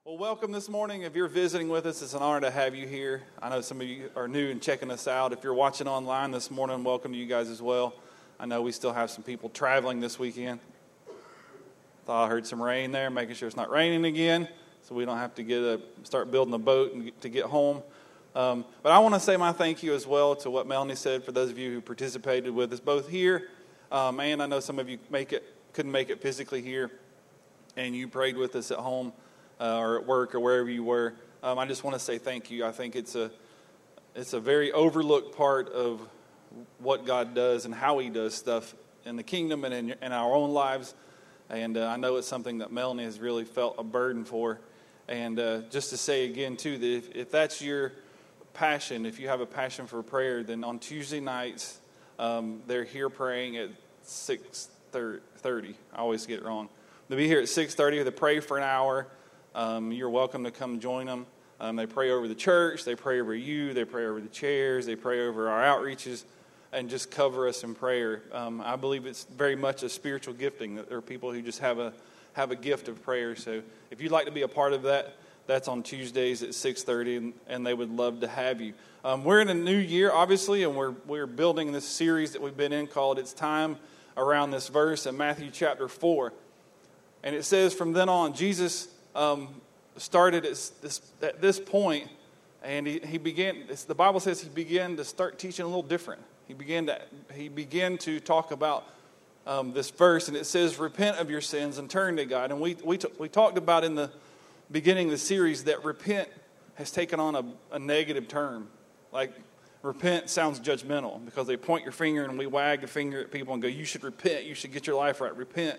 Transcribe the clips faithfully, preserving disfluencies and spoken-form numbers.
Well, welcome this morning. If you're visiting with us, it's an honor to have you here. I know some of you are new and checking us out. If you're watching online this morning, welcome to you guys as well. I know we still have some people traveling this weekend. Thought I heard some rain there, making sure it's not raining again, so we don't have to get a, start building a boat and get, to get home. Um, but I want to say my thank you as well to what Melanie said for those of you who participated with us both here, um, and I know some of you make it couldn't make it physically here, and you prayed with us at home. Uh, or at work or wherever you were. Um, I just want to say thank you. I think it's a it's a very overlooked part of what God does and how He does stuff in the kingdom and in, in our own lives. And uh, I know it's something that Melanie has really felt a burden for. And uh, just to say again, too, that if, if that's your passion, if you have a passion for prayer, then on Tuesday nights, um, they're here praying at six thirty. I always get it wrong. They'll be here at six thirty to pray for an hour. Um, you're welcome to come join them. Um, they pray over the church. They pray over you. They pray over the chairs. They pray over our outreaches and just cover us in prayer. Um, I believe it's very much a spiritual gifting. That there are people who just have a have a gift of prayer. So if you'd like to be a part of that, that's on Tuesdays at six thirty, and, and they would love to have you. Um, we're in a new year, obviously, and we're we're building this series that we've been in called It's Time, around this verse in Matthew chapter four. And it says, from then on, Jesus Um, started at this, at this point, and he, he began. The Bible says he began to start teaching a little different. He began to he began to talk about um, this verse, and it says, "Repent of your sins and turn to God." And we we t- we talked about in the beginning of the series that repent has taken on a, a negative term. Like repent sounds judgmental because they point your finger and we wag the finger at people and go, "You should repent. You should get your life right. Repent."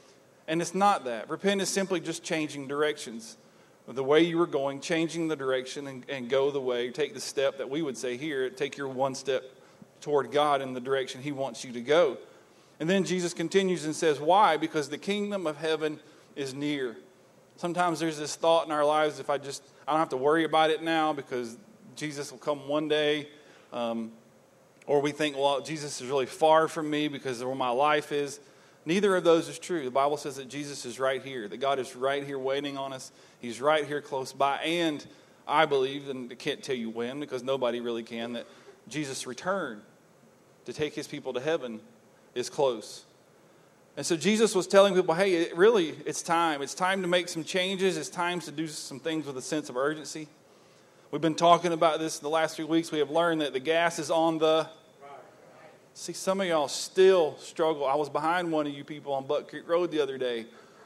And it's not that. Repent is simply just changing directions. The way you were going, changing the direction and, and go the way. Take the step that we would say here. Take your one step toward God in the direction He wants you to go. And then Jesus continues and says, why? Because the kingdom of heaven is near. Sometimes there's this thought in our lives, if I just, I don't have to worry about it now because Jesus will come one day. Um, or we think, well, Jesus is really far from me because of where my life is. Neither of those is true. The Bible says that Jesus is right here, that God is right here waiting on us. He's right here close by. And I believe, and I can't tell you when because nobody really can, that Jesus' return to take His people to heaven is close. And so Jesus was telling people, hey, it really, it's time. It's time to make some changes. It's time to do some things with a sense of urgency. We've been talking about this the last few weeks. We have learned that the gas is on the... See, some of y'all still struggle. I was behind one of you people on Buck Creek Road the other day.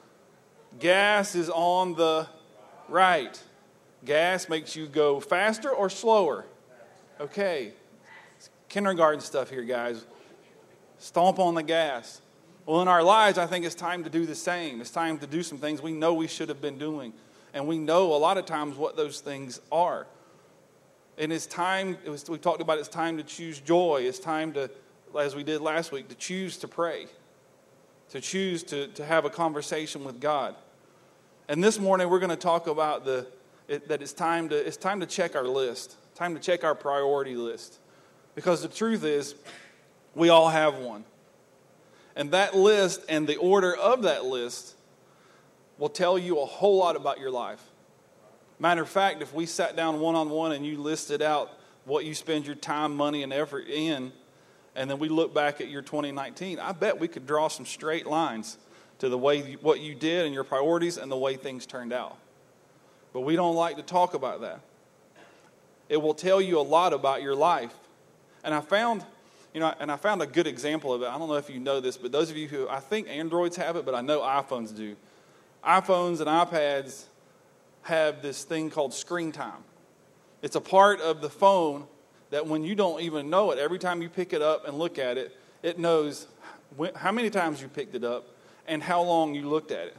Gas is on the right. Gas makes you go faster or slower? Okay. It's kindergarten stuff here, guys. Stomp on the gas. Well, in our lives, I think it's time to do the same. It's time to do some things we know we should have been doing. And we know a lot of times what those things are. And it's time, it was, we talked about it's time to choose joy. It's time to, as we did last week, to choose to pray, to choose to, to have a conversation with God. And this morning we're going to talk about the it, that it's time to it's time to check our list, time to check our priority list, because the truth is we all have one, and that list and the order of that list will tell you a whole lot about your life. Matter of fact, if we sat down one on one and you listed out what you spend your time, money, and effort in, and then we look back at your twenty nineteen, I bet we could draw some straight lines to the way you, what you did and your priorities and the way things turned out. But we don't like to talk about that. It will tell you a lot about your life. And I found, you know, and I found a good example of it. I don't know if you know this, but those of you who, I think Androids have it, but I know iPhones do. iPhones and iPads have this thing called screen time. It's a part of the phone that when you don't even know it, every time you pick it up and look at it, it knows when, how many times you picked it up and how long you looked at it.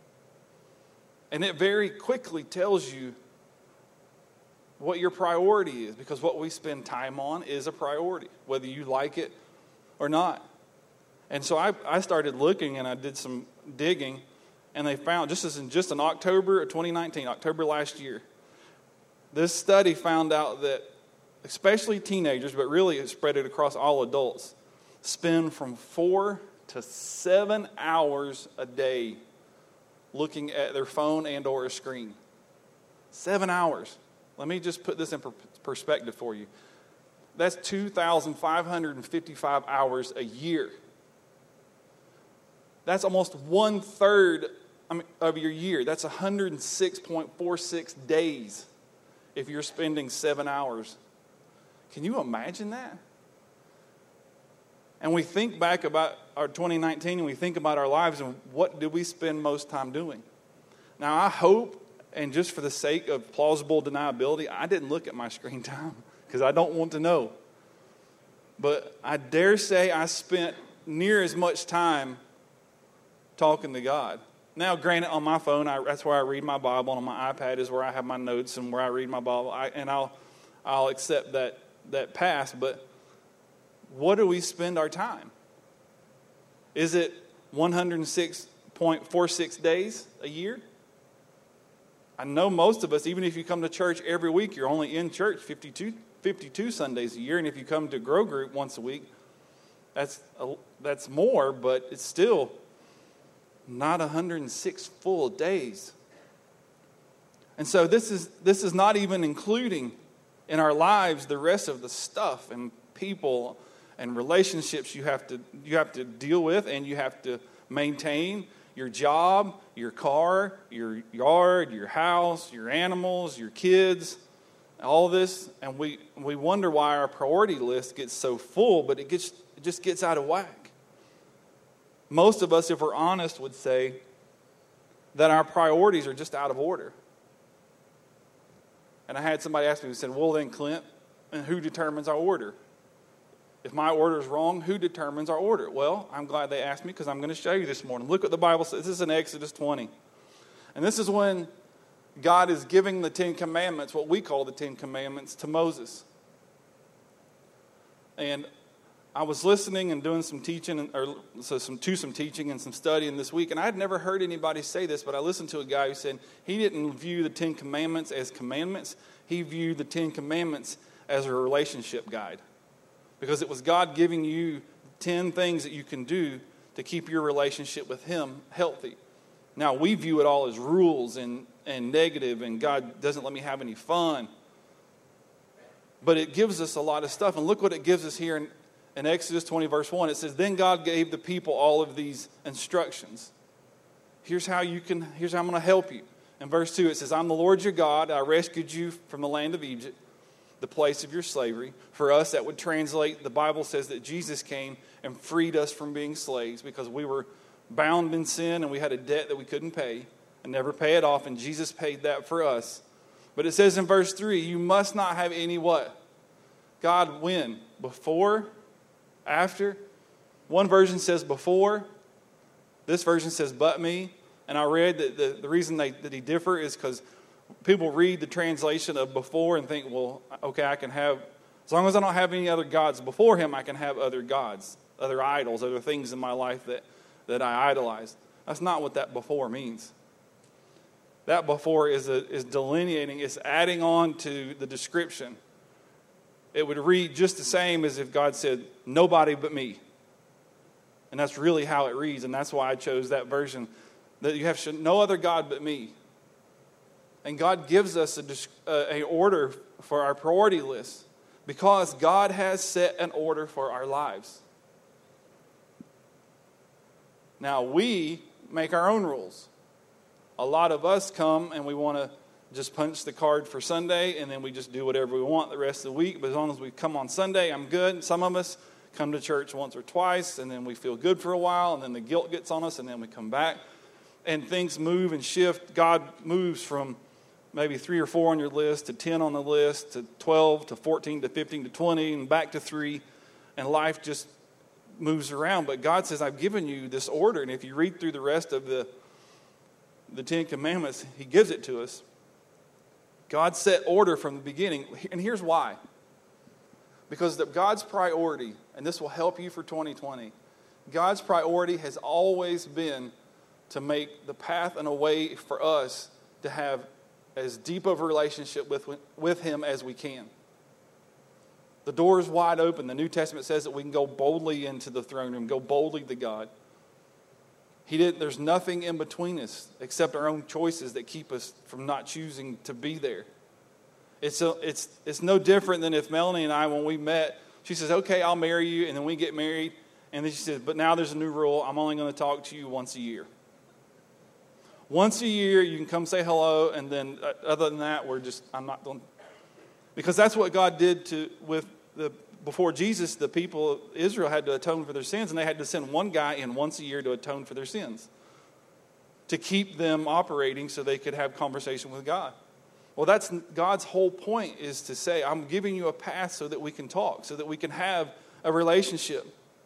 And it very quickly tells you what your priority is, because what we spend time on is a priority, whether you like it or not. And so I, I started looking and I did some digging, and they found, just as in just in October of twenty nineteen, October last year, this study found out that especially teenagers, but really it spread it across all adults, spend from four to seven hours a day looking at their phone and or a screen. Seven hours. Let me just put this in per- perspective for you. That's two thousand five hundred fifty-five hours a year. That's almost one third of your year. That's one hundred six point four six days if you're spending seven hours. Can you imagine that? And we think back about our twenty nineteen and we think about our lives and what did we spend most time doing? Now, I hope, and just for the sake of plausible deniability, I didn't look at my screen time because I don't want to know. But I dare say I spent near as much time talking to God. Now, granted, on my phone, I, that's where I read my Bible, and on my iPad is where I have my notes and where I read my Bible, I, and I'll I'll accept that that pass. But what do we spend our time? Is it one hundred six point four six days a year? I know most of us, even if you come to church every week, you're only in church fifty-two, fifty-two Sundays a year. And if you come to Grow Group once a week, that's a, that's more, but it's still not one hundred six full days. And so this is this is not even including in our lives the rest of the stuff and people and relationships you have to you have to deal with and you have to maintain. Your job, your car, your yard, your house, your animals, your kids, all this. And we, we wonder why our priority list gets so full, but it gets it just gets out of whack. Most of us, if we're honest, would say that our priorities are just out of order. And I had somebody ask me, who said, well then, Clint, and who determines our order? If my order is wrong, who determines our order? Well, I'm glad they asked me because I'm going to show you this morning. Look what the Bible says. This is in Exodus twenty. And this is when God is giving the Ten Commandments, what we call the Ten Commandments, to Moses. And I was listening and doing some teaching, or so some to some teaching and some studying this week, and I had never heard anybody say this, but I listened to a guy who said he didn't view the Ten Commandments as commandments. He viewed the Ten Commandments as a relationship guide. Because it was God giving you ten things that you can do to keep your relationship with Him healthy. Now, we view it all as rules and, and negative, and God doesn't let me have any fun. But it gives us a lot of stuff. And look what it gives us here in, in Exodus twenty, verse one. It says, then God gave the people all of these instructions. Here's how you can, here's how I'm going to help you. In verse two, it says, I'm the Lord your God. I rescued you from the land of Egypt, the place of your slavery. For us, that would translate, the Bible says that Jesus came and freed us from being slaves because we were bound in sin and we had a debt that we couldn't pay and never pay it off, and Jesus paid that for us. But it says in verse three, you must not have any what? God, when? Before? After? One version says before. This version says but me. And I read that the, the reason they, that he differ is because people read the translation of before and think, well, okay, I can have, as long as I don't have any other gods before him, I can have other gods, other idols, other things in my life that, that I idolize. That's not what that before means. That before is a, is delineating, it's adding on to the description. It would read just the same as if God said, nobody but me. And that's really how it reads, and that's why I chose that version, that you have no other God but me. And God gives us a, a order for our priority list because God has set an order for our lives. Now, we make our own rules. A lot of us come and we want to just punch the card for Sunday and then we just do whatever we want the rest of the week. But as long as we come on Sunday, I'm good. Some of us come to church once or twice and then we feel good for a while and then the guilt gets on us and then we come back. And things move and shift. God moves from maybe three or four on your list to ten on the list to twelve to fourteen to fifteen to twenty and back to three. And life just moves around. But God says, I've given you this order. And if you read through the rest of the, the Ten Commandments, he gives it to us. God set order from the beginning. And here's why. Because the, God's priority, and this will help you for twenty twenty, God's priority has always been to make the path and a way for us to have as deep of a relationship with, with him as we can. The door is wide open. The New Testament says that we can go boldly into the throne room, go boldly to God. He didn't, there's nothing in between us except our own choices that keep us from not choosing to be there. It's a, it's it's no different than if Melanie and I, when we met, she says, okay, I'll marry you, and then we get married, and then she says, but now there's a new rule. I'm only going to talk to you once a year. Once a year, you can come say hello, and then uh, other than that, we're just, I'm not going. Because that's what God did to with the before Jesus, the people of Israel had to atone for their sins, and they had to send one guy in once a year to atone for their sins, to keep them operating so they could have conversation with God. Well, that's God's whole point, is to say, I'm giving you a path so that we can talk, so that we can have a relationship.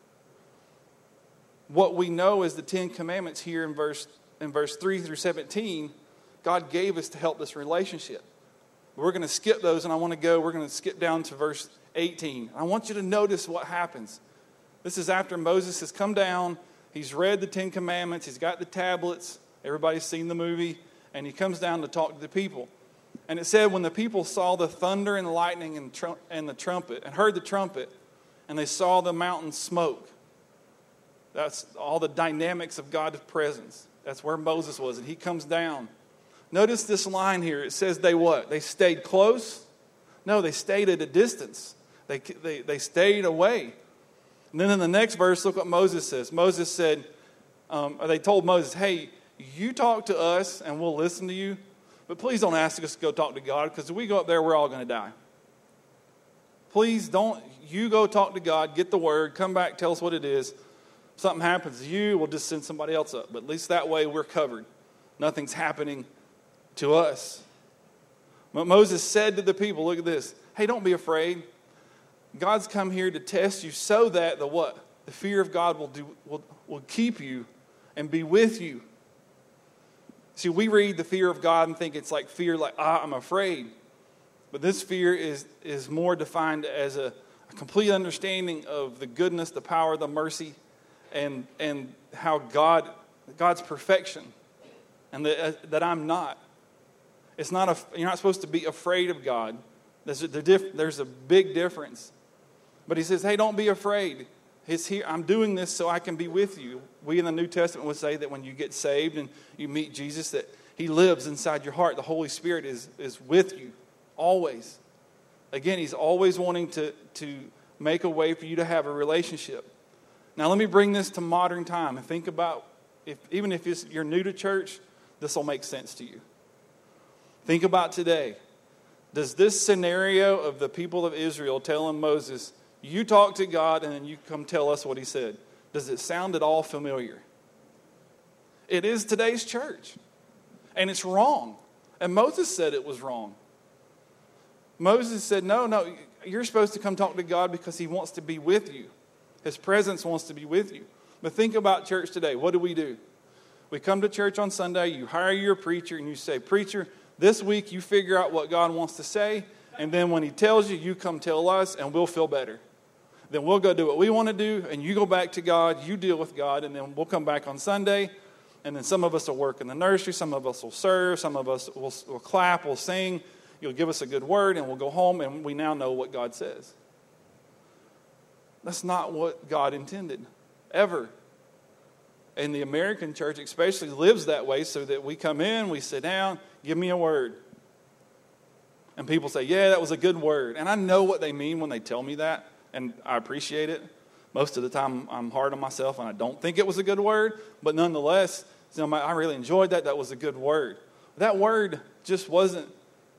What we know is the Ten Commandments here in verse in verse three through seventeen, God gave us to help this relationship. We're going to skip those, and I want to go, we're going to skip down to verse eighteen. I want you to notice what happens. This is after Moses has come down, he's read the Ten Commandments, he's got the tablets, everybody's seen the movie, and he comes down to talk to the people. And it said, when the people saw the thunder and the lightning and, tr- and the trumpet, and heard the trumpet, and they saw the mountain smoke. That's all the dynamics of God's presence. That's where Moses was, and he comes down. Notice this line here. It says they what? They stayed close? No, they stayed at a distance. They, they, they stayed away. And then in the next verse, look what Moses says. Moses said, um, or they told Moses, hey, you talk to us and we'll listen to you. But please don't ask us to go talk to God, because if we go up there, we're all going to die. Please don't, you go talk to God, get the word, come back, tell us what it is. If something happens to you, we'll just send somebody else up. But at least that way we're covered. Nothing's happening to us. But Moses said to the people, look at this. Hey, don't be afraid. God's come here to test you so that the what? The fear of God will do will, will keep you and be with you. See, we read the fear of God and think it's like fear, like, ah, I'm afraid. But this fear is, is more defined as a, a complete understanding of the goodness, the power, the mercy, and and how God, God's perfection, and that, uh, that I'm not. It's not a, you're not supposed to be afraid of God. There's a, there's a big difference. But he says, hey, don't be afraid. It's here. I'm doing this so I can be with you. We in the New Testament would say that when you get saved and you meet Jesus, that he lives inside your heart. The Holy Spirit is, is with you always. Again, he's always wanting to, to make a way for you to have a relationship. Now, let me bring this to modern time and think about, if even if it's, you're new to church, this will make sense to you. Think about today. Does this scenario of the people of Israel telling Moses, you talk to God and then you come tell us what he said, does it sound at all familiar? It is today's church. And it's wrong. And Moses said it was wrong. Moses said, no, no, you're supposed to come talk to God because he wants to be with you. His presence wants to be with you. But think about church today. What do we do? We come to church on Sunday, you hire your preacher, and you say, preacher, this week you figure out what God wants to say, and then when he tells you, you come tell us, and we'll feel better. Then we'll go do what we want to do, and you go back to God, you deal with God, and then we'll come back on Sunday, and then some of us will work in the nursery, some of us will serve, some of us will, will clap, will sing, you'll give us a good word, and we'll go home, and we now know what God says. That's not what God intended, ever. And the American church especially lives that way, so that we come in, we sit down, give me a word. And people say, yeah, that was a good word. And I know what they mean when they tell me that, and I appreciate it. Most of the time I'm hard on myself and I don't think it was a good word, but nonetheless, you know, I really enjoyed that. That was a good word. That word just wasn't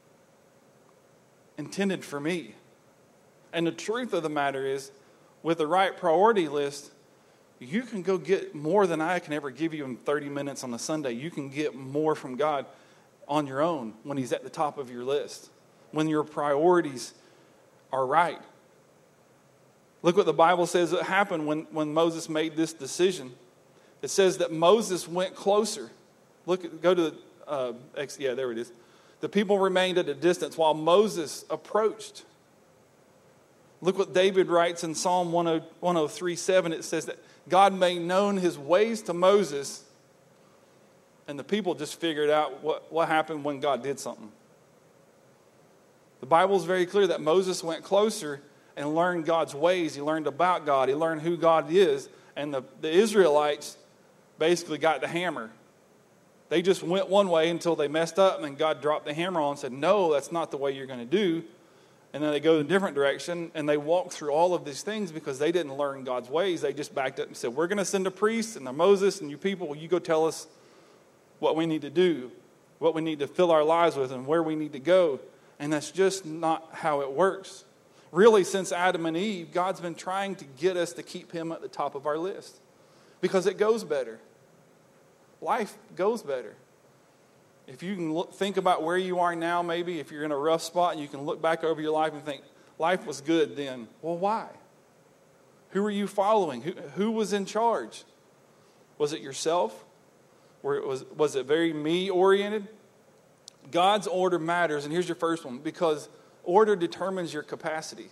intended for me. And the truth of the matter is, with the right priority list, you can go get more than I can ever give you in thirty minutes on a Sunday. You can get more from God on your own when he's at the top of your list, when your priorities are right. Look what the Bible says that happened when, when Moses made this decision. It says that Moses went closer. Look, go to, uh, yeah, there it is. The people remained at a distance while Moses approached. Look what David writes in Psalm one oh three seven. It says that God made known his ways to Moses, and the people just figured out what, what happened when God did something. The Bible is very clear that Moses went closer and learned God's ways. He learned about God. He learned who God is. And the, the Israelites basically got the hammer. They just went one way until they messed up, and then God dropped the hammer on and said, no, that's not the way you're going to do. And then they go in a different direction, and they walk through all of these things because they didn't learn God's ways. They just backed up and said, we're going to send a priest and a Moses and you people, you go tell us what we need to do, what we need to fill our lives with, and where we need to go. And that's just not how it works. Really, since Adam and Eve, God's been trying to get us to keep him at the top of our list because it goes better. Life goes better. If you can look, think about where you are now, maybe if you're in a rough spot and you can look back over your life and think, life was good then. Well, why? Who were you following? Who, who was in charge? Was it yourself? Or it was, was it very me-oriented? God's order matters, and here's your first one, because order determines your capacity.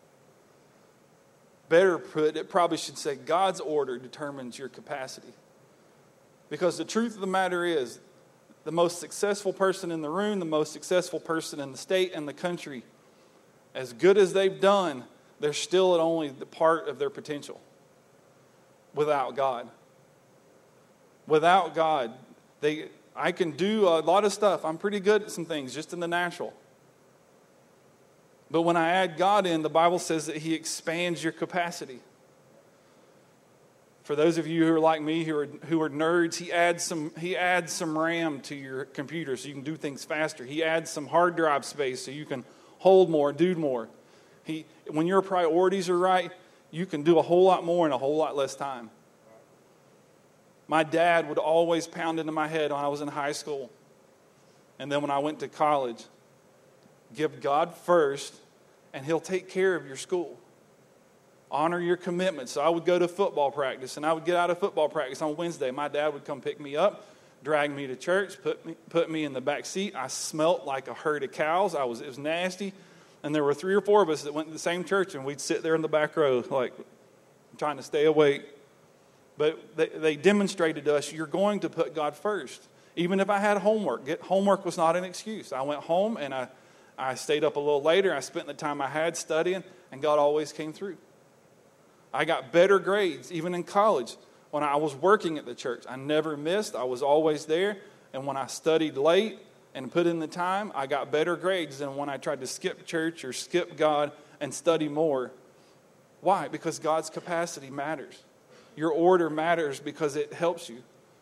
Better put, it probably should say God's order determines your capacity. Because the truth of the matter is, the most successful person in the room, the most successful person in the state and the country, as good as they've done, they're still at only the part of their potential without God. Without God, they I can do a lot of stuff. I'm pretty good at some things just in the natural. But when I add God in, the Bible says that he expands your capacity. For those of you who are like me, who are who are nerds, he adds some he adds some RAM to your computer so you can do things faster. He adds some hard drive space so you can hold more, do more. He when your priorities are right, you can do a whole lot more in a whole lot less time. My dad would always pound into my head when I was in high school, and then when I went to college, give God first, and he'll take care of your school. Honor your commitments. So I would go to football practice, and I would get out of football practice on Wednesday. My dad would come pick me up, drag me to church, put me put me in the back seat. I smelt like a herd of cows. I was it was nasty, and there were three or four of us that went to the same church, and we'd sit there in the back row, like trying to stay awake. But they, they demonstrated to us, you're going to put God first. Even if I had homework, get, homework was not an excuse. I went home and I, I stayed up a little later. I spent the time I had studying, and God always came through. I got better grades, even in college. When I was working at the church, I never missed. I was always there. And when I studied late and put in the time, I got better grades than when I tried to skip church or skip God and study more. Why? Because God's capacity matters. Your order matters because it helps you.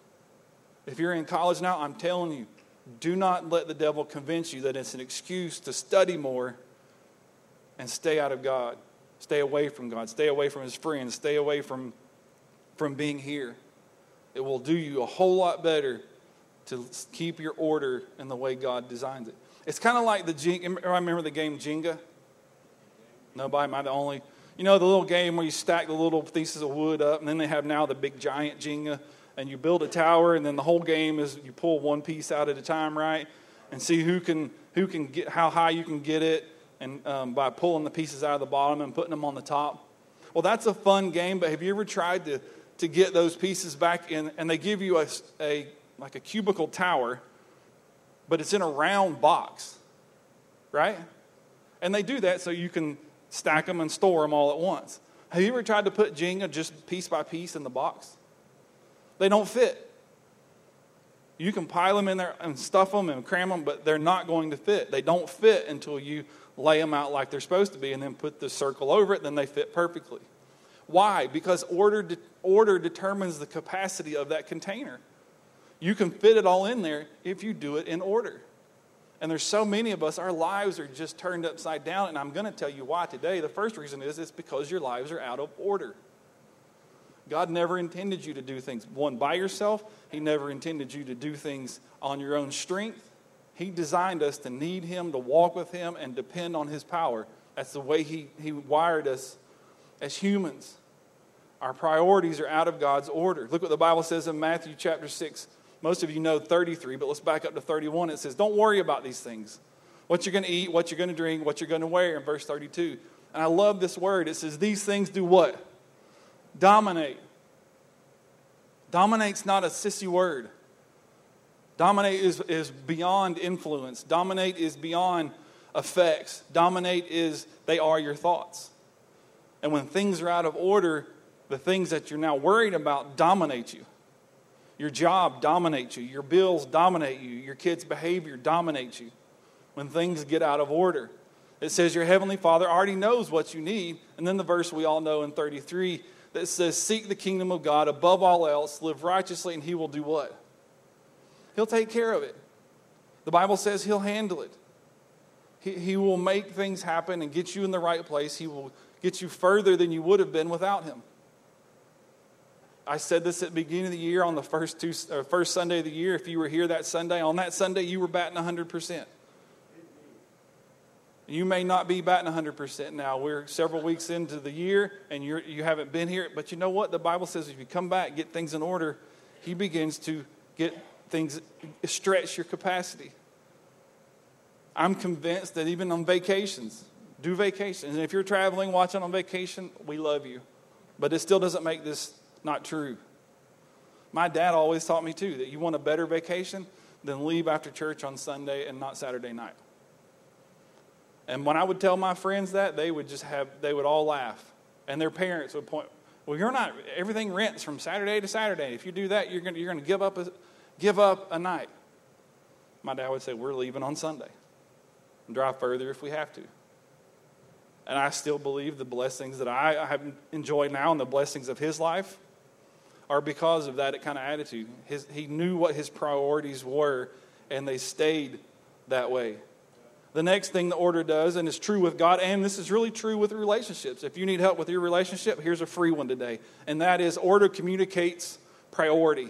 If you're in college now, I'm telling you, do not let the devil convince you that it's an excuse to study more and stay out of God. Stay away from God. Stay away from his friends. Stay away from, from being here. It will do you a whole lot better to keep your order in the way God designed it. It's kind of like the Jenga. I remember the game Jenga. Nobody, am I the only? You know the little game where you stack the little pieces of wood up, and then they have now the big giant Jenga, and you build a tower, and then the whole game is you pull one piece out at a time, right? And see who can who can get how high you can get it, and um, by pulling the pieces out of the bottom and putting them on the top. Well, that's a fun game, but have you ever tried to to get those pieces back in? And they give you a, a like a cubicle tower, but it's in a round box, right? And they do that so you can stack them and store them all at once. Have you ever tried to put Jenga just piece by piece in the box? They don't fit. You can pile them in there and stuff them and cram them, but they're not going to fit. They don't fit until you lay them out like they're supposed to be and then put the circle over it, then they fit perfectly. Why? Because order de- order determines the capacity of that container. You can fit it all in there if you do it in order. And there's so many of us, our lives are just turned upside down, and I'm going to tell you why today. The first reason is it's because your lives are out of order. God never intended you to do things, one, by yourself. He never intended you to do things on your own strength. He designed us to need him, to walk with him, and depend on his power. That's the way he, he wired us as humans. Our priorities are out of God's order. Look what the Bible says in Matthew chapter six. Most of you know thirty-three, but let's back up to thirty-one. It says, don't worry about these things. What you're going to eat, what you're going to drink, what you're going to wear in verse thirty-two. And I love this word. It says, these things do what? Dominate. Dominate's not a sissy word. Dominate is, is beyond influence. Dominate is beyond effects. Dominate is, they are your thoughts. And when things are out of order, the things that you're now worried about dominate you. Your job dominates you. Your bills dominate you. Your kids' behavior dominates you. When things get out of order, it says your heavenly Father already knows what you need. And then the verse we all know in thirty-three that says, seek the kingdom of God above all else, live righteously, and he will do what? He'll take care of it. The Bible says he'll handle it. He, he will make things happen and get you in the right place. He will get you further than you would have been without him. I said this at the beginning of the year on the first two, or first Sunday of the year. If you were here that Sunday, on that Sunday you were batting one hundred percent. You may not be batting one hundred percent now. We're several weeks into the year and you're, you haven't been here. But you know what? The Bible says if you come back, get things in order, he begins to get things, stretch your capacity. I'm convinced that even on vacations, do vacations. And if you're traveling, watching on vacation, we love you. But it still doesn't make this not true. My dad always taught me too, that you want a better vacation, then leave after church on Sunday and not Saturday night. And when I would tell my friends that, they would just have, they would all laugh. And their parents would point, well, you're not, everything rents from Saturday to Saturday. If you do that, you're going to, you're going to give up a, give up a night. My dad would say, we're leaving on Sunday. And drive further if we have to. And I still believe the blessings that I have enjoyed now and the blessings of his life are because of that kind of attitude. His, he knew what his priorities were, and they stayed that way. The next thing the order does, and it's true with God, and this is really true with relationships. If you need help with your relationship, here's a free one today. And that is order communicates priority.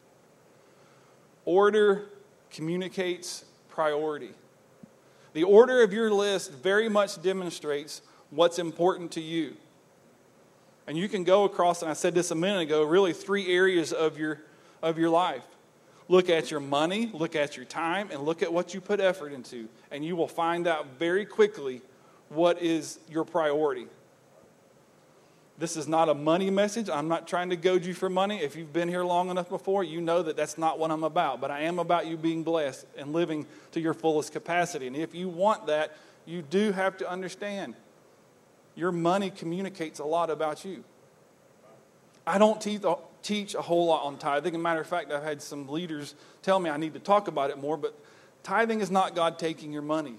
Order communicates priority. The order of your list very much demonstrates what's important to you. And you can go across, and I said this a minute ago, really three areas of your, of your life. Look at your money, look at your time, and look at what you put effort into. And you will find out very quickly what is your priority. This is not a money message. I'm not trying to goad you for money. If you've been here long enough before, you know that that's not what I'm about. But I am about you being blessed and living to your fullest capacity. And if you want that, you do have to understand your money communicates a lot about you. I don't teach, teach a whole lot on tithing. As a matter of fact, I've had some leaders tell me I need to talk about it more. But tithing is not God taking your money.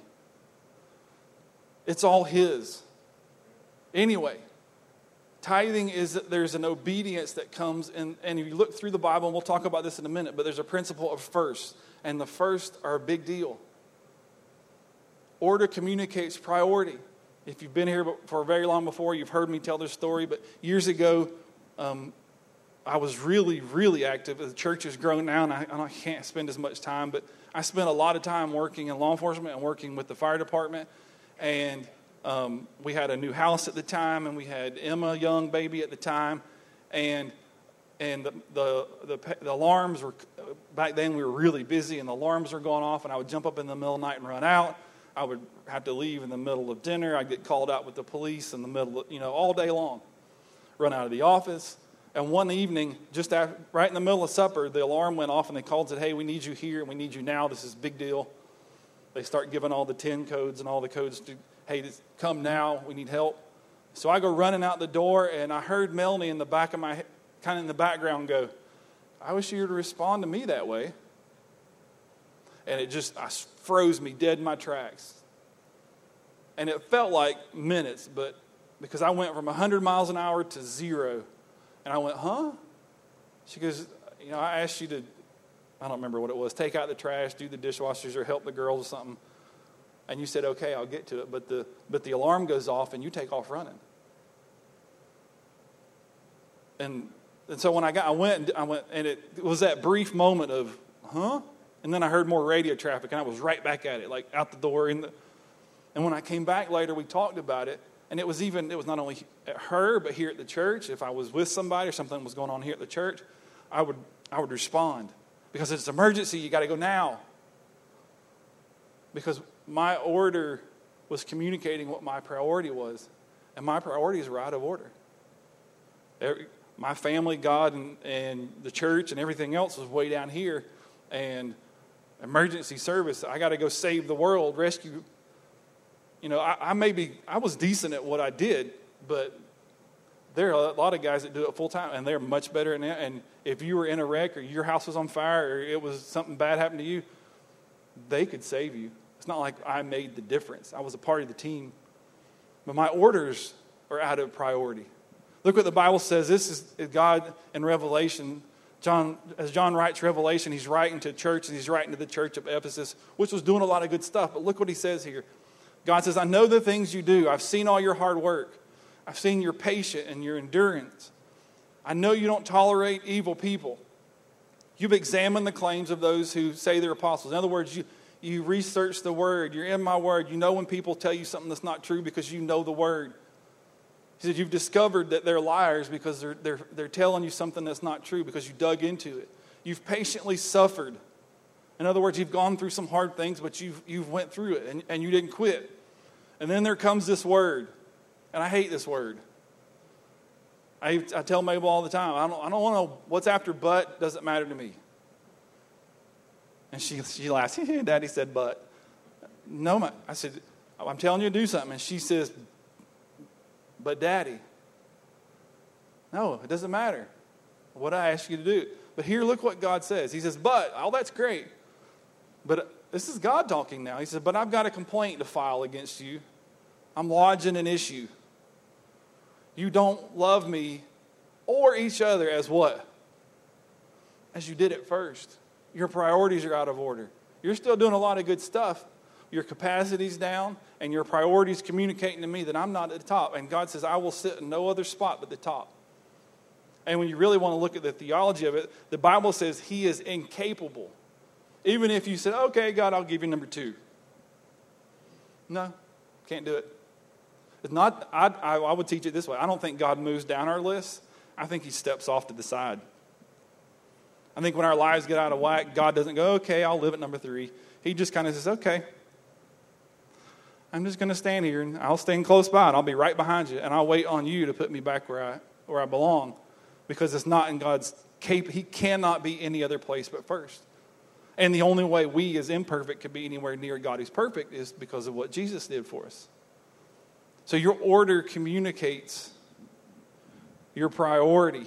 It's all his. Anyway. Tithing is that there's an obedience that comes in, and if you look through the Bible, and we'll talk about this in a minute, but there's a principle of first, and the first are a big deal. Order communicates priority. If you've been here for very long before, you've heard me tell this story, but years ago, um, I was really, really active. The church has grown now, and I, I can't spend as much time, but I spent a lot of time working in law enforcement and working with the fire department, and Um, we had a new house at the time, and we had Emma, young baby at the time, and and the, the the the alarms were, back then we were really busy, and the alarms were going off, and I would jump up in the middle of the night and run out. I would have to leave in the middle of dinner. I'd get called out with the police in the middle of, you know, all day long. Run out of the office, and one evening, just after, right in the middle of supper, the alarm went off, and they called and said, hey, we need you here, and we need you now. This is a big deal. They start giving all the ten codes and all the codes to, hey, come now, we need help. So I go running out the door, and I heard Melanie in the back of my, kind of in the background go, I wish you would respond to me that way. And it just, I froze me dead in my tracks. And it felt like minutes, but because I went from one hundred miles an hour to zero. And I went, huh? She goes, you know, I asked you to, I don't remember what it was, take out the trash, do the dishwashers, or help the girls or something. And you said, okay, I'll get to it. But the but the alarm goes off, and you take off running. And and so when I got, I went, and I went, and it, it was that brief moment of, huh? And then I heard more radio traffic, and I was right back at it, like out the door. In the, and when I came back later, we talked about it, and it was even, it was not only at her, but here at the church. If I was with somebody or something was going on here at the church, I would I would respond. Because it's an emergency, you got to go now. Because my order was communicating what my priority was. And my priorities were out of order. Every, my family, God, and, and the church and everything else was way down here. And emergency service, I got to go save the world, rescue. You know, I, I maybe, I was decent at what I did, but There are a lot of guys that do it full time, and they're much better than that. And if you were in a wreck or your house was on fire or it was something bad happened to you, they could save you. It's not like I made the difference. I was a part of the team. But my orders are out of priority. Look what the Bible says. This is God in Revelation. John, as John writes Revelation, he's writing to a church, and he's writing to the church of Ephesus, which was doing a lot of good stuff. But look what he says here. God says, I know the things you do. I've seen all your hard work. I've seen your patience and your endurance. I know you don't tolerate evil people. You've examined the claims of those who say they're apostles. In other words, you, you research the word. You're in my word. You know when people tell you something that's not true because you know the word. He said, you've discovered that they're liars because they're, they're, they're telling you something that's not true because you dug into it. You've patiently suffered. In other words, you've gone through some hard things, but you've, you've went through it and, and you didn't quit. And then there comes this word. And I hate this word. I, I tell Mabel all the time, I don't, I don't want to know what's after but, doesn't matter to me. And she, she laughs, Daddy said but. No, my, I said, I'm telling you to do something. And she says, but Daddy. No, it doesn't matter what I ask you to do. But here, look what God says. He says, but, all that's great. But this is God talking now. He says, but I've got a complaint to file against you. I'm lodging an issue. You don't love me or each other as what? As you did at first. Your priorities are out of order. You're still doing a lot of good stuff. Your capacity's down, and your priorities communicating to me that I'm not at the top. And God says, I will sit in no other spot but the top. And when you really want to look at the theology of it, the Bible says he is incapable. Even if you said, okay, God, I'll give you number two. No, can't do it. It's not. I, I, I would teach it this way. I don't think God moves down our list. I think he steps off to the side. I think when our lives get out of whack, God doesn't go, okay, I'll live at number three. He just kind of says, okay, I'm just going to stand here, and I'll stand close by, and I'll be right behind you, and I'll wait on you to put me back where I where I belong, because it's not in God's cap. He cannot be any other place but first. And the only way we as imperfect could be anywhere near God who's perfect is because of what Jesus did for us. So your order communicates your priority.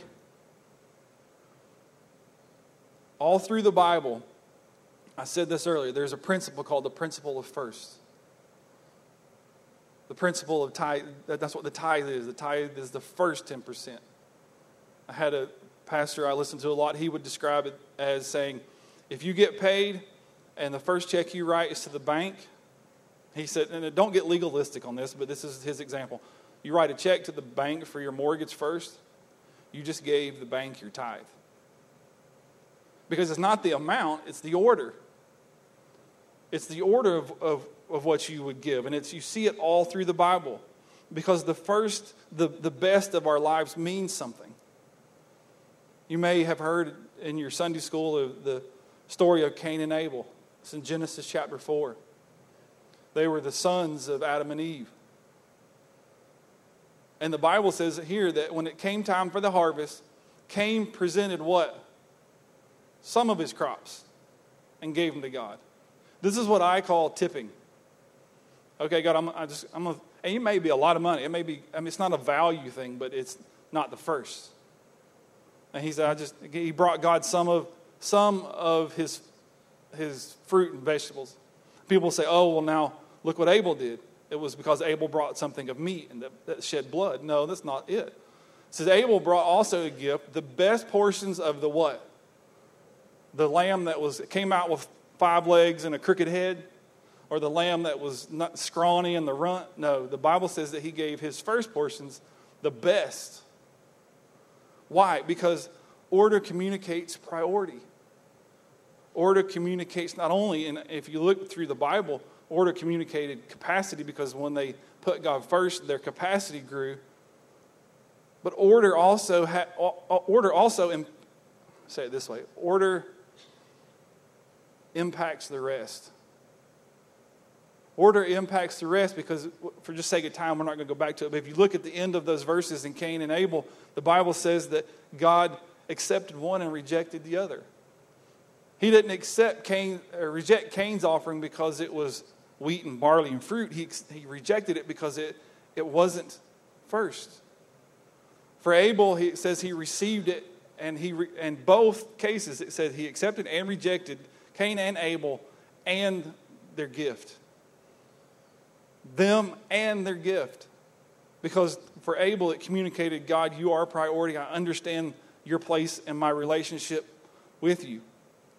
All through the Bible, I said this earlier, there's a principle called the principle of first. The principle of tithe, that's what the tithe is. The tithe is the first ten percent. I had a pastor I listened to a lot, he would describe it as saying, if you get paid and the first check you write is to the bank, he said, and don't get legalistic on this, but this is his example. You write a check to the bank for your mortgage first, you just gave the bank your tithe. Because it's not the amount, it's the order. It's the order of, of, of what you would give. And it's you see it all through the Bible. Because the first, the, the best of our lives means something. You may have heard in your Sunday school of the story of Cain and Abel. It's in Genesis chapter four. They were the sons of Adam and Eve. And the Bible says here that when it came time for the harvest, Cain presented what? Some of his crops and gave them to God. This is what I call tipping. Okay, God, I'm, I just, I'm a, and it may be a lot of money. It may be, I mean, it's not a value thing, but it's not the first. And he said, I just, he brought God some of, some of his, his fruit and vegetables. People say, oh, well, now look what Abel did. It was because Abel brought something of meat and that, that shed blood. No, that's not it. It says Abel brought also a gift, the best portions of the what? The lamb that was came out with five legs and a crooked head, or the lamb that was not scrawny and the runt. No, the Bible says that he gave his first portions the best. Why? Because order communicates priority. Order communicates not only, and if you look through the Bible, order communicated capacity, because when they put God first, their capacity grew. But order also, ha, order also, say it this way, order impacts the rest. Order impacts the rest because, for just sake of time, we're not going to go back to it. But if you look at the end of those verses in Cain and Abel, the Bible says that God accepted one and rejected the other. He didn't accept Cain or reject Cain's offering because it was wheat and barley and fruit. He, he rejected it because it, it wasn't first. For Abel, he, it says he received it, and he re, in both cases it said he accepted and rejected Cain and Abel and their gift. Them and their gift. Because for Abel, it communicated, God, you are a priority. I understand your place in my relationship with you.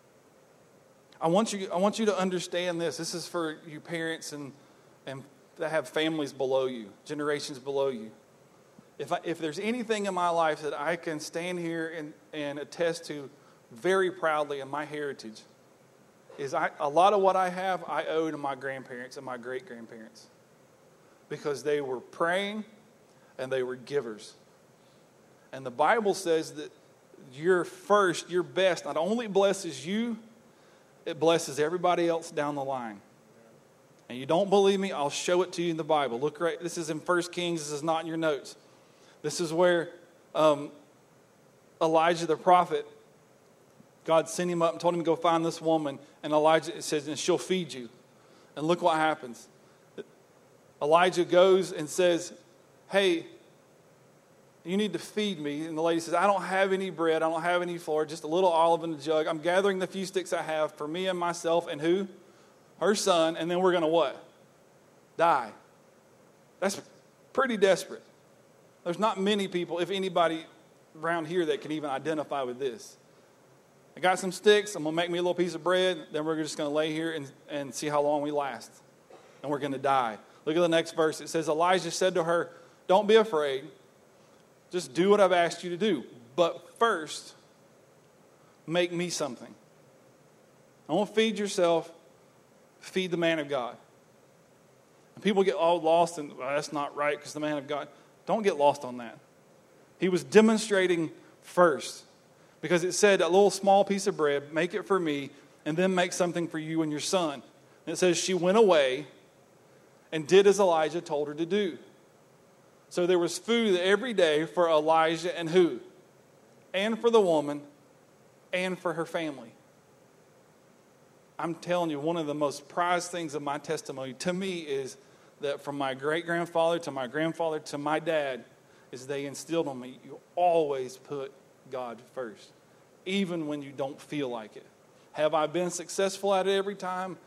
I want you, I want you to understand this. This is for you parents and, and that have families below you, generations below you. If I, if there's anything in my life that I can stand here and, and attest to very proudly in my heritage, is I, a lot of what I have, I owe to my grandparents and my great-grandparents. Because they were praying and they were givers. And the Bible says that your first, your best, not only blesses you, it blesses everybody else down the line. And you don't believe me, I'll show it to you in the Bible. Look right, this is in First Kings, this is not in your notes. This is where um, Elijah the prophet, God sent him up and told him to go find this woman. And Elijah, it says, and she'll feed you. And look what happens. Elijah goes and says, hey, you need to feed me. And the lady says, I don't have any bread. I don't have any flour, just a little olive in a jug. I'm gathering the few sticks I have for me and myself and who? Her son. And then we're going to what? Die. That's pretty desperate. There's not many people, if anybody around here, that can even identify with this. I got some sticks. I'm going to make me a little piece of bread. Then we're just going to lay here and, and see how long we last. And we're going to die. Look at the next verse. It says, Elijah said to her, don't be afraid. Just do what I've asked you to do. But first, make me something. I won't feed yourself. Feed the man of God. And people get all lost and well, that's not right because the man of God. Don't get lost on that. He was demonstrating first. Because it said a little small piece of bread, make it for me, and then make something for you and your son. And it says she went away and did as Elijah told her to do. So there was food every day for Elijah and who? And for the woman and for her family. I'm telling you, one of the most prized things of my testimony to me is that from my great-grandfather to my grandfather to my dad is they instilled on me, you always put God first, even when you don't feel like it. Have I been successful at it every time?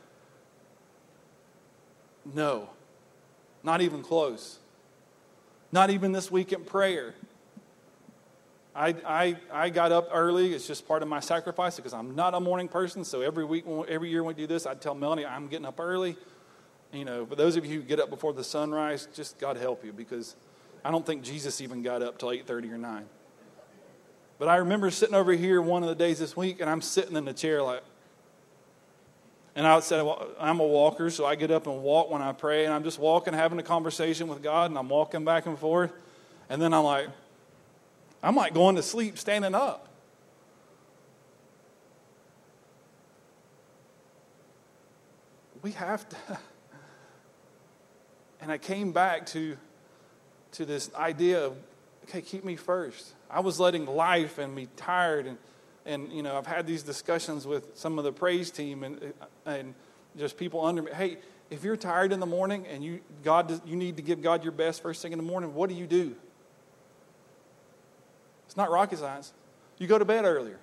No, not even close. Not even this week in prayer. I, I I got up early. It's just part of my sacrifice because I'm not a morning person. So every week, every year when we do this, I tell Melanie I'm getting up early. You know, but those of you who get up before the sunrise, just God help you because I don't think Jesus even got up till eight thirty or nine. But I remember sitting over here one of the days this week, and I'm sitting in the chair like, and I said, well, I'm a walker, so I get up and walk when I pray, and I'm just walking, having a conversation with God, and I'm walking back and forth, and then I'm like, I'm like going to sleep standing up. We have to, and I came back to, to this idea of, okay, keep me first. I was letting life and me tired and And, you know, I've had these discussions with some of the praise team and and just people under me. Hey, if you're tired in the morning and you God you need to give God your best first thing in the morning, what do you do? It's not rocket science. You go to bed earlier.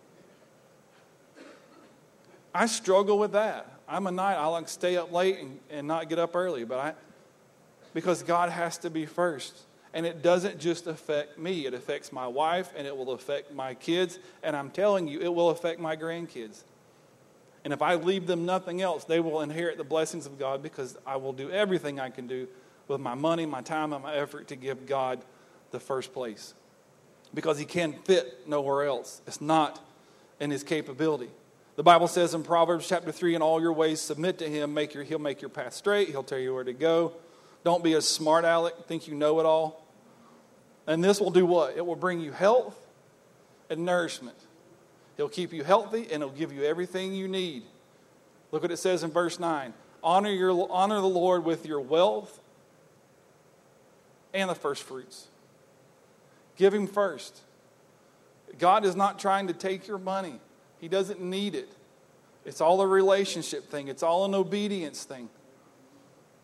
I struggle with that. I'm a night, I like to stay up late and, and not get up early, but I because God has to be first. And it doesn't just affect me. It affects my wife, and it will affect my kids. And I'm telling you, it will affect my grandkids. And if I leave them nothing else, they will inherit the blessings of God because I will do everything I can do with my money, my time, and my effort to give God the first place. Because he can't fit nowhere else. It's not in his capability. The Bible says in Proverbs chapter three, in all your ways submit to him. Make your, he'll make your path straight. He'll tell you where to go. Don't be a smart aleck. Think you know it all. And this will do what? It will bring you health and nourishment. He'll keep you healthy and he'll give you everything you need. Look what it says in verse nine. Honor your honor the Lord with your wealth and the first fruits. Give him first. God is not trying to take your money. He doesn't need it. It's all a relationship thing. It's all an obedience thing. The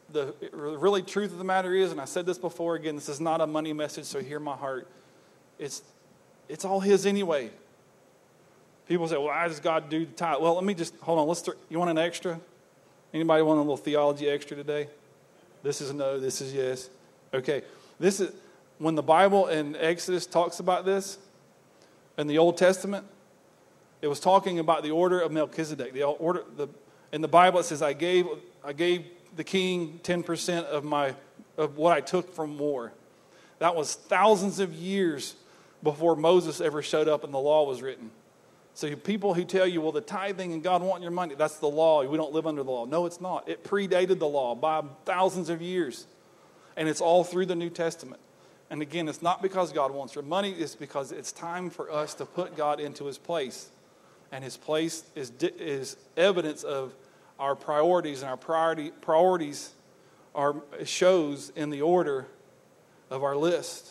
the really truth of the matter is, and I said this before, again, this is not a money message, so hear my heart. It's, it's all his anyway. People say, well, why does God do the tithe? Well, let me just, hold on. Let's. Th- you want an extra? Anybody want a little theology extra today? This is no, this is yes. Okay. This is, when the Bible in Exodus talks about this, in the Old Testament, it was talking about the order of Melchizedek. The order, the, in the Bible it says, I gave, I gave the king ten percent of my, of what I took from war. That was thousands of years before Moses ever showed up and the law was written. So people who tell you, well, the tithing and God wanting your money, that's the law. We don't live under the law. No, it's not. It predated the law by thousands of years. And it's all through the New Testament. And again, it's not because God wants your money. It's because it's time for us to put God into his place. And his place is, is evidence of our priorities. And our priority, priorities are shows in the order of our list.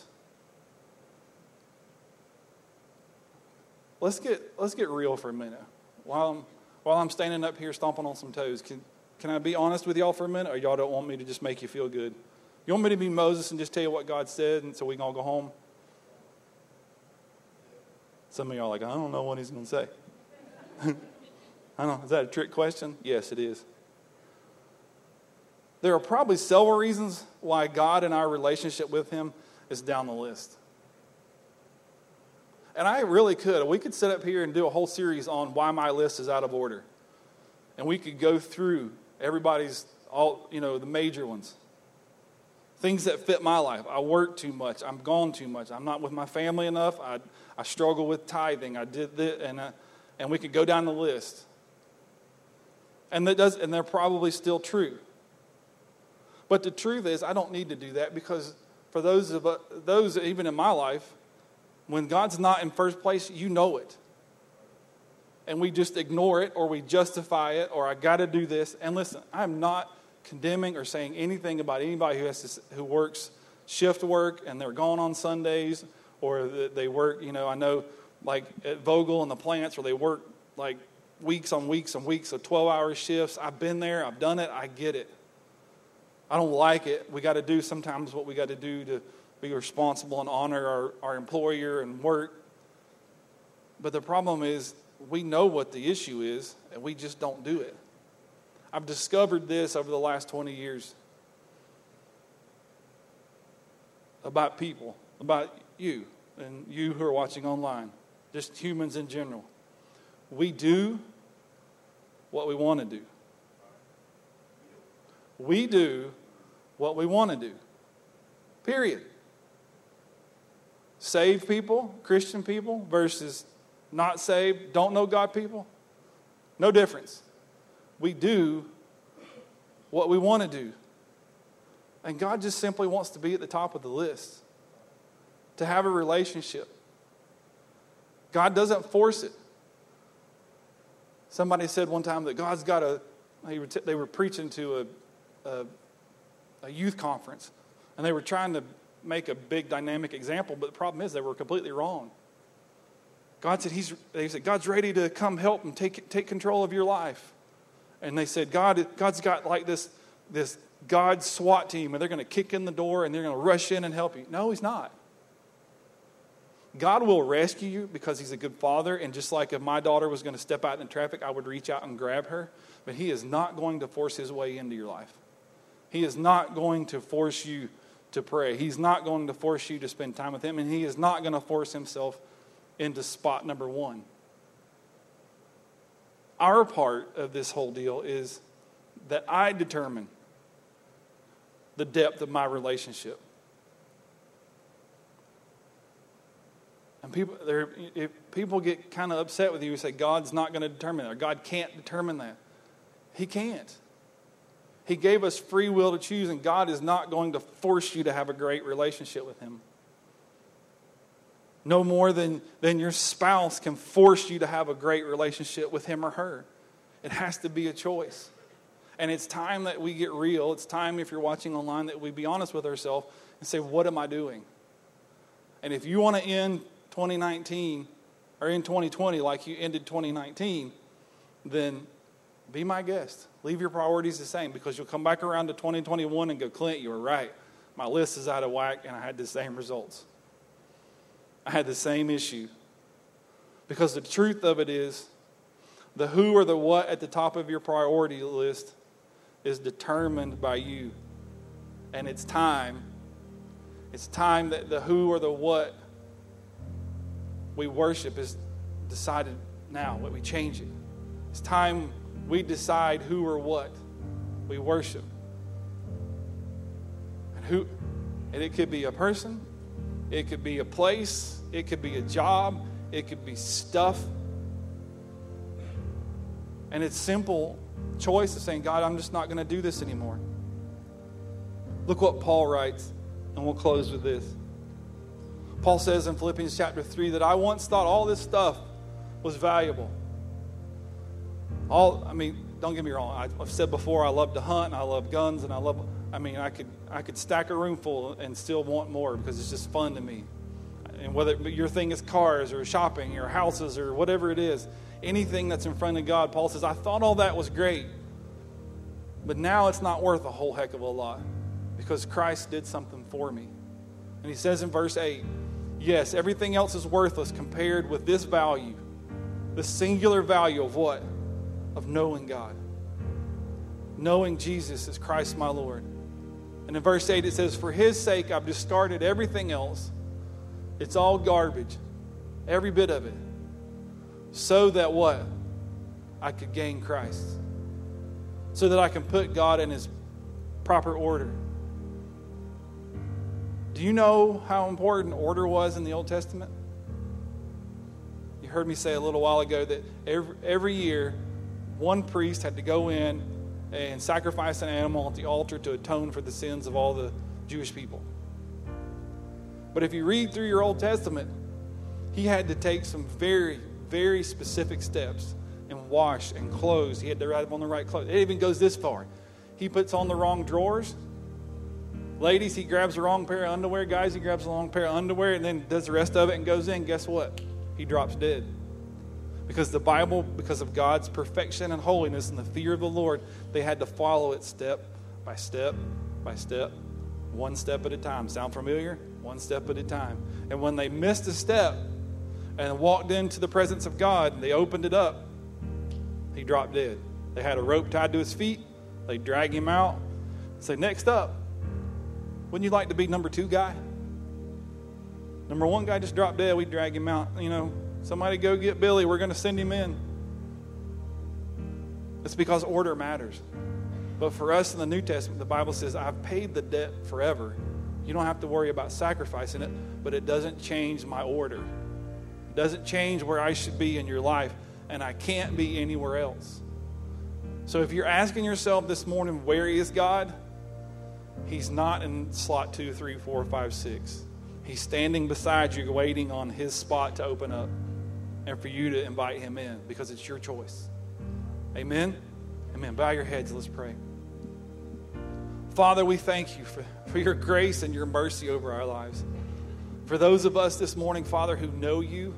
Let's get let's get real for a minute. While I'm while I'm standing up here stomping on some toes, can can I be honest with y'all for a minute, or y'all don't want me to just make you feel good? You want me to be Moses and just tell you what God said, and so we can all go home? Some of y'all are like, I don't know what he's going to say. I don't know. Is that a trick question? Yes, it is. There are probably several reasons why God and our relationship with him is down the list. And I really could. We could sit up here and do a whole series on why my list is out of order. And we could go through everybody's, all you know, the major ones. Things that fit my life. I work too much. I'm gone too much. I'm not with my family enough. I I struggle with tithing. I did this. And, uh, and we could go down the list. And that does, and they're probably still true. But the truth is, I don't need to do that, because for those of uh, those, even in my life, when God's not in first place, you know it. And we just ignore it, or we justify it, or I got to do this. And listen, I'm not condemning or saying anything about anybody who has to, who works shift work and they're gone on Sundays, or they work, you know, I know like at Vogel and the plants where they work like weeks on weeks and weeks of twelve-hour shifts. I've been there. I've done it. I get it. I don't like it. We got to do sometimes what we got to do to be responsible and honor our, our employer and work. But the problem is we know what the issue is, and we just don't do it. I've discovered this over the last twenty years about people, about you, and you who are watching online, just humans in general. We do what we want to do. We do what we want to do. Period. Saved people, Christian people versus not saved, don't know God people. No difference. We do what we want to do. And God just simply wants to be at the top of the list. To have a relationship. God doesn't force it. Somebody said one time that God's got a, they were preaching to a, a, a youth conference. And they were trying to make a big dynamic example, but the problem is they were completely wrong. God said, He's. They said, God's ready to come help and take take control of your life. And they said, God, God's got like this, this God SWAT team, and they're going to kick in the door and they're going to rush in and help you. No, He's not. God will rescue you because He's a good Father, and just like if my daughter was going to step out in traffic, I would reach out and grab her. But He is not going to force His way into your life. He is not going to force you to pray. He's not going to force you to spend time with Him, and He is not going to force Himself into spot number one. Our part of this whole deal is that I determine the depth of my relationship. And people, if people get kind of upset with you and say God's not going to determine that, or God can't determine that. He can't. He gave us free will to choose, and God is not going to force you to have a great relationship with Him. No more than, than your spouse can force you to have a great relationship with him or her. It has to be a choice. And it's time that we get real. It's time, if you're watching online, that we be honest with ourselves and say, what am I doing? And if you want to end twenty nineteen or in twenty twenty like you ended twenty nineteen, then be my guest. Leave your priorities the same, because you'll come back around to twenty twenty-one and go, Clint, you were right. My list is out of whack, and I had the same results. I had the same issue. Because the truth of it is, the who or the what at the top of your priority list is determined by you. And it's time. It's time that the who or the what we worship is decided now, that we change it. It's time we decide who or what we worship. And who, and it could be a person, it could be a place, it could be a job, it could be stuff. And it's simple choice of saying, God, I'm just not going to do this anymore. Look what Paul writes, and we'll close with this. Paul says in Philippians chapter three that I once thought all this stuff was valuable. All, I mean, don't get me wrong. I've said before, I love to hunt, and I love guns, and I love, I mean, I could I could stack a room full and still want more because it's just fun to me. And whether your thing is cars or shopping or houses or whatever it is, anything that's in front of God, Paul says, I thought all that was great, but now it's not worth a whole heck of a lot because Christ did something for me. And he says in verse eight, yes, everything else is worthless compared with this value, the singular value of what? Of knowing God. Knowing Jesus as Christ my Lord. And in verse eight it says, for his sake I've discarded everything else. It's all garbage. Every bit of it. So that what? I could gain Christ. So that I can put God in his proper order. Do you know how important order was in the Old Testament? You heard me say a little while ago that every, every year one priest had to go in and sacrifice an animal at the altar to atone for the sins of all the Jewish people. But if you read through your Old Testament, he had to take some very, very specific steps and wash and clothes. He had to have on the right clothes. It even goes this far. He puts on the wrong drawers. Ladies, he grabs the wrong pair of underwear. Guys, he grabs the wrong pair of underwear and then does the rest of it and goes in. Guess what? He drops dead. Because the Bible, because of God's perfection and holiness and the fear of the Lord, they had to follow it step by step by step, one step at a time. Sound familiar? One step at a time. And when they missed a step and walked into the presence of God, and they opened it up, he dropped dead. They had a rope tied to his feet. They drag him out. Say, next up, wouldn't you like to be number two guy? Number one guy just dropped dead. We drag him out. You know, somebody go get Billy. We're going to send him in. It's because order matters. But for us in the New Testament, the Bible says, I've paid the debt forever. You don't have to worry about sacrificing it, but it doesn't change my order. It doesn't change where I should be in your life, and I can't be anywhere else. So if you're asking yourself this morning, where is God? He's not in slot two, three, four, five, six. He's standing beside you, waiting on his spot to open up and for you to invite him in because it's your choice. Amen? Amen. Bow your heads. Let's pray. Father, we thank you for, for your grace and your mercy over our lives. For those of us this morning, Father, who know you,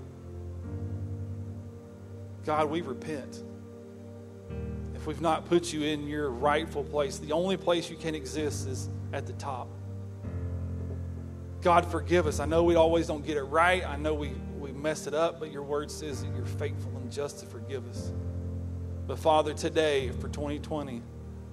God, we repent. If we've not put you in your rightful place, the only place you can exist is at the top. God, forgive us. I know we always don't get it right. I know we, we mess it up, but your word says that you're faithful and just to forgive us. But Father, today, for twenty twenty,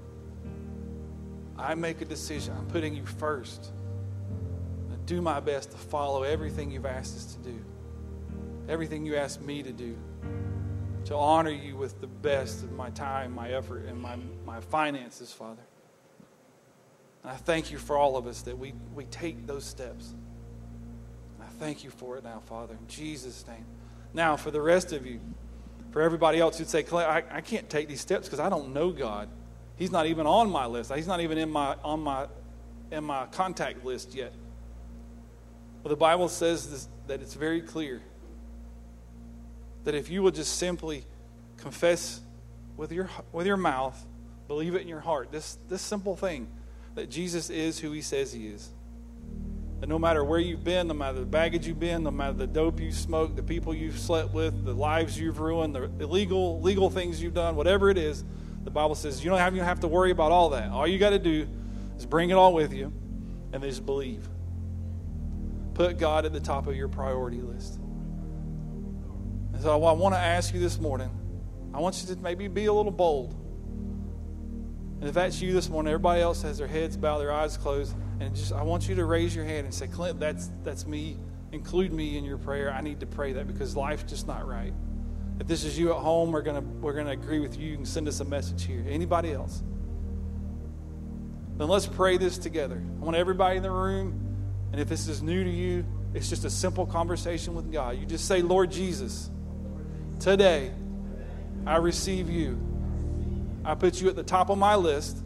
I make a decision. I'm putting you first. I do my best to follow everything you've asked us to do. Everything you asked me to do. To honor you with the best of my time, my effort, and my, my finances, Father. And I thank you for all of us that we, we take those steps. And I thank you for it now, Father, in Jesus' name. Now, for the rest of you, for everybody else who'd say, I, I can't take these steps because I don't know God. He's not even on my list. He's not even in my on my in my contact list yet. Well, the Bible says this, that it's very clear that if you will just simply confess with your with your mouth, believe it in your heart, this this simple thing, that Jesus is who he says he is. That no matter where you've been, no matter the baggage you've been, no matter the dope you've smoked, the people you've slept with, the lives you've ruined, the illegal legal things you've done, whatever it is, The Bible says you don't have, you don't have to worry about all that. All you got to do is bring it all with you and then just believe. Put God at the top of your priority list. And so I want to ask you this morning, I want you to maybe be a little bold. And if that's you this morning, everybody else has their heads bowed, their eyes closed, and just I want you to raise your hand and say, Clint, that's that's me. Include me in your prayer. I need to pray that because life's just not right. If this is you at home, we're gonna we're gonna agree with you. You can send us a message here. Anybody else? Then let's pray this together. I want everybody in the room, and if this is new to you, it's just a simple conversation with God. You just say, Lord Jesus, today I receive you. I put you at the top of my list.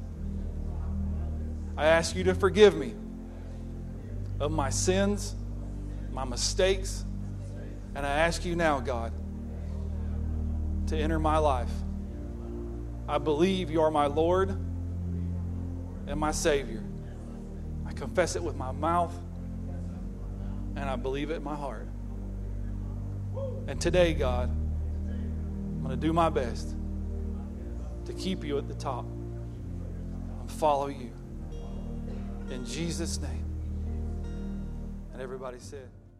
I ask you to forgive me of my sins, my mistakes, and I ask you now, God, to enter my life. I believe you are my Lord and my Savior. I confess it with my mouth and I believe it in my heart. And today, God, I'm going to do my best to keep you at the top and follow you. In Jesus' name. And everybody said...